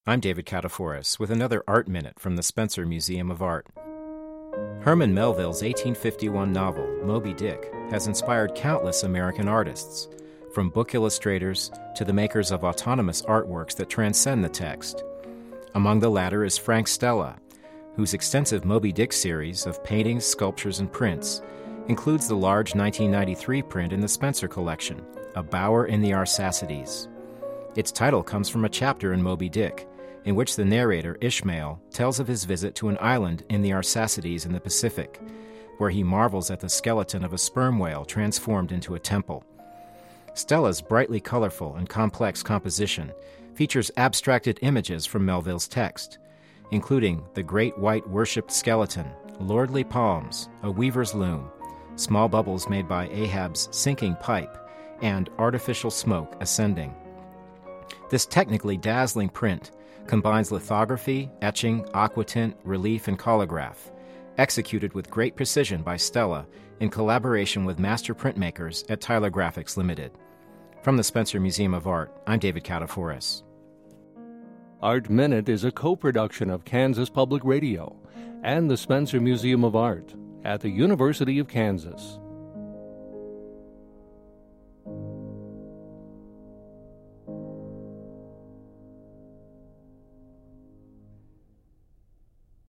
I'm David Kataforis with another Art Minute from the Spencer Museum of Art. Herman Melville's 1851 novel, Moby Dick, has inspired countless American artists, from book illustrators to the makers of autonomous artworks that transcend the text. Among the latter is Frank Stella, whose extensive Moby Dick series of paintings, sculptures, and prints includes the large 1993 print in the Spencer collection, A Bower in the Arsacides. Its title comes from a chapter in Moby Dick, in which the narrator, Ishmael, tells of his visit to an island in the Arsacides in the Pacific, where he marvels at the skeleton of a sperm whale transformed into a temple. Stella's brightly colorful and complex composition features abstracted images from Melville's text, including the great white worshipped skeleton, lordly palms, a weaver's loom, small bubbles made by Ahab's sinking pipe, and artificial smoke ascending. This technically dazzling print combines lithography, etching, aquatint, relief, and colograph, executed with great precision by Stella in collaboration with master printmakers at Tyler Graphics Limited. From the Spencer Museum of Art, I'm David Kataforis. Art Minute is a co-production of Kansas Public Radio and the Spencer Museum of Art at the University of Kansas.